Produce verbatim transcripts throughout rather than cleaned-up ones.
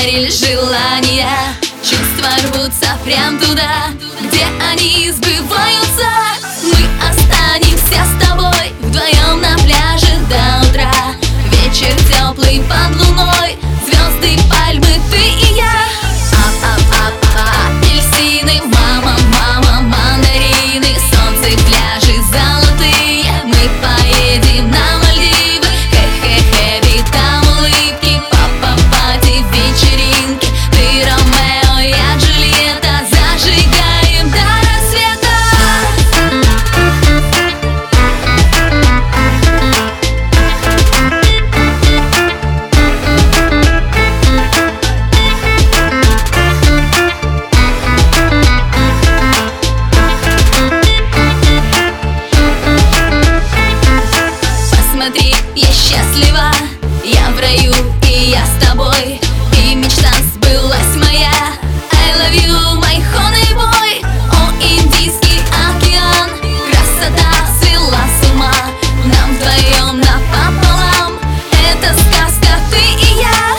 ударили желания. Чувства рвутся прям туда, где они сбываются. Мы останемся с тобой вдвоем на пляже до утра. Вечер теплый под луной, звезды, пальмы, ты и я. Апельсины, мама, мама, мандарины, солнце, пляжи золотые. Мы поедем на Мальдивы, хе-хе-хе, там улыбки, папа-пати, вечеринки. Ты Ромео, я Джульетта, зажигаем до рассвета. Посмотри, я счастлива, я в раю, и я с тобой, и мечта сбылась моя. I love you, my honey boy. О, Индийский океан, красота свела с ума. Нам вдвоем напополам, это сказка, ты и я.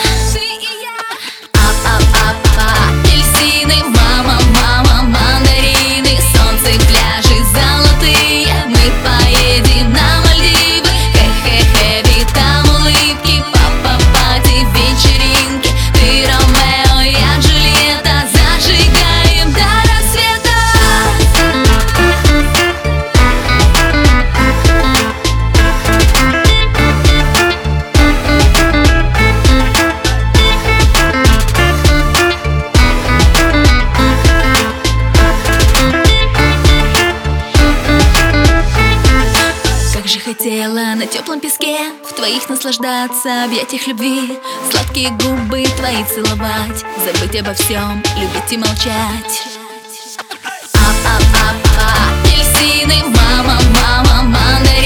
Апельсины, мама, мама, мандарины, солнце, пляжи золотые. Мы поедем на Мальдивы, хе-хе-хе, там улыбки, папа-пати, вечеринки. Ты Ромео, я Джульетта, зажигаем до рассвета. Как же хотела на теплом песке в твоих наслаждаться, объятиях любви, сладкие губы твои целовать, забыть обо всем, любить и молчать. Апельсины, мама, мама, мандарины.